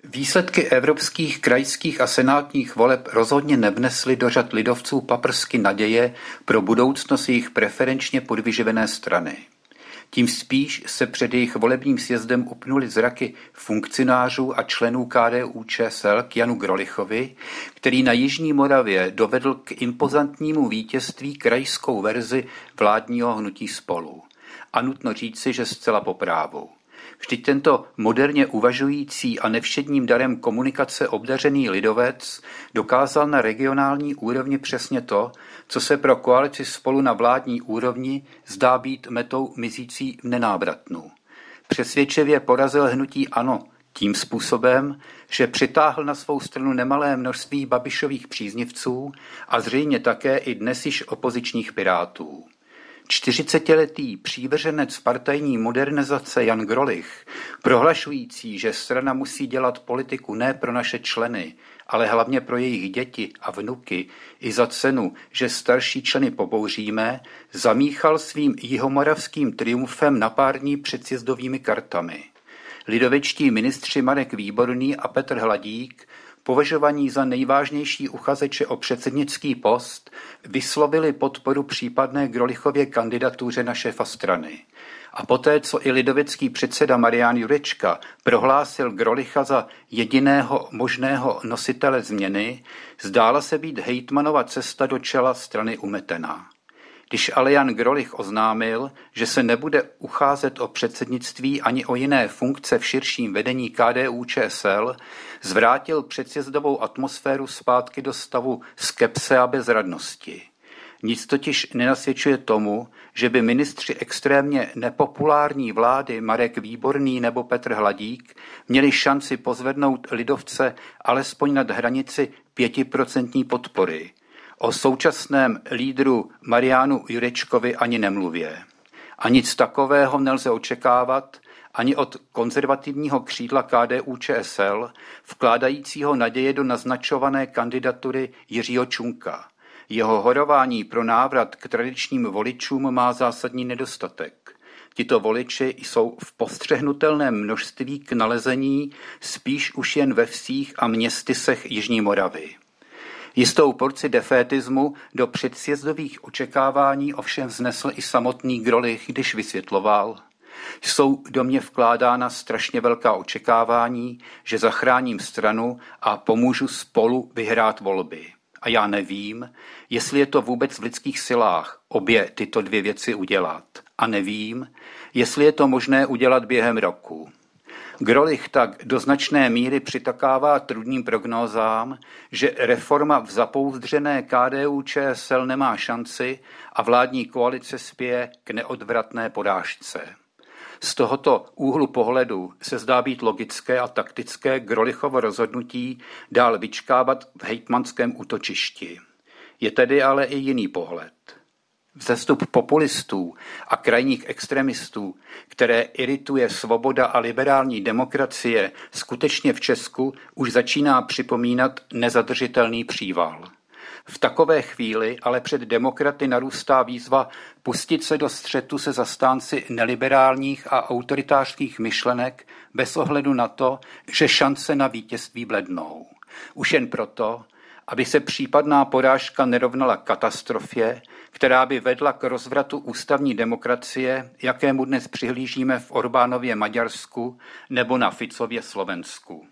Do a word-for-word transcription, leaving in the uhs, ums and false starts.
Výsledky evropských, krajských a senátních voleb rozhodně nevnesly do řad lidovců paprsky naděje pro budoucnost jejich preferenčně podvyživené strany. Tím spíš se před jejich volebním sjezdem upnuly zraky funkcionářů a členů K D U Č S L k Janu Grolichovi, který na Jižní Moravě dovedl k impozantnímu vítězství krajskou verzi vládního hnutí Spolu. A nutno říci, že zcela po právu. Vždyť tento moderně uvažující a nevšedním darem komunikace obdařený lidovec dokázal na regionální úrovni přesně to, co se pro koalici Spolu na vládní úrovni zdá být metou mizící v nenávratnu. Přesvědčivě porazil hnutí ANO tím způsobem, že přitáhl na svou stranu nemalé množství Babišových příznivců a zřejmě také i dnes již opozičních pirátů. čtyřicetiletý přívrženec partajní modernizace Jan Grolich, prohlašující, že strana musí dělat politiku ne pro naše členy, ale hlavně pro jejich děti a vnuky, i za cenu, že starší členy pobouříme, zamíchal svým jihomoravským triumfem na pár dní před sjezdovými kartami. Lidovečtí ministři Marek Výborný a Petr Hladík, považovaní za nejvážnější uchazeče o předsednický post, vyslovili podporu případné Grolichově kandidatuře na šéfa strany. A poté, co i lidovecký předseda Marián Jurečka prohlásil Grolicha za jediného možného nositele změny, zdála se být hejtmanova cesta do čela strany umetená. Když ale Jan Grolich oznámil, že se nebude ucházet o předsednictví ani o jiné funkce v širším vedení K D U Č S L, zvrátil předsjezdovou atmosféru zpátky do stavu skepse a bezradnosti. Nic totiž nenasvědčuje tomu, že by ministři extrémně nepopulární vlády Marek Výborný nebo Petr Hladík měli šanci pozvednout lidovce alespoň nad hranici pětiprocentní podpory. O současném lídru Mariánu Jurečkovi ani nemluvě. A nic takového nelze očekávat ani od konzervativního křídla K D U Č S L, vkládajícího naděje do naznačované kandidatury Jiřího Čunka. Jeho horování pro návrat k tradičním voličům má zásadní nedostatek. Tito voliči jsou v postřehnutelném množství k nalezení spíš už jen ve vsích a městysech Jižní Moravy. Jistou porci defétismu do předsjezdových očekávání ovšem vznesl i samotný Grolich, když vysvětloval: jsou do mě vkládána strašně velká očekávání, že zachráním stranu a pomůžu Spolu vyhrát volby. A já nevím, jestli je to vůbec v lidských silách obě tyto dvě věci udělat. A nevím, jestli je to možné udělat během roku. Grolich tak do značné míry přitakává trudným prognózám, že reforma v zapouzdřené K D U Č S L nemá šanci a vládní koalice spěje k neodvratné porážce. Z tohoto úhlu pohledu se zdá být logické a taktické Grolichovo rozhodnutí dál vyčkávat v hejtmanském útočišti. Je tedy ale i jiný pohled. Vzestup populistů a krajních extremistů, které irituje svoboda a liberální demokracie, skutečně v Česku už začíná připomínat nezadržitelný příval. V takové chvíli ale před demokraty narůstá výzva pustit se do střetu se zastánci neliberálních a autoritářských myšlenek bez ohledu na to, že šance na vítězství blednou. Už jen proto, aby se případná porážka nerovnala katastrofě, která by vedla k rozvratu ústavní demokracie, jakému dnes přihlížíme v Orbánově Maďarsku nebo na Ficově Slovensku.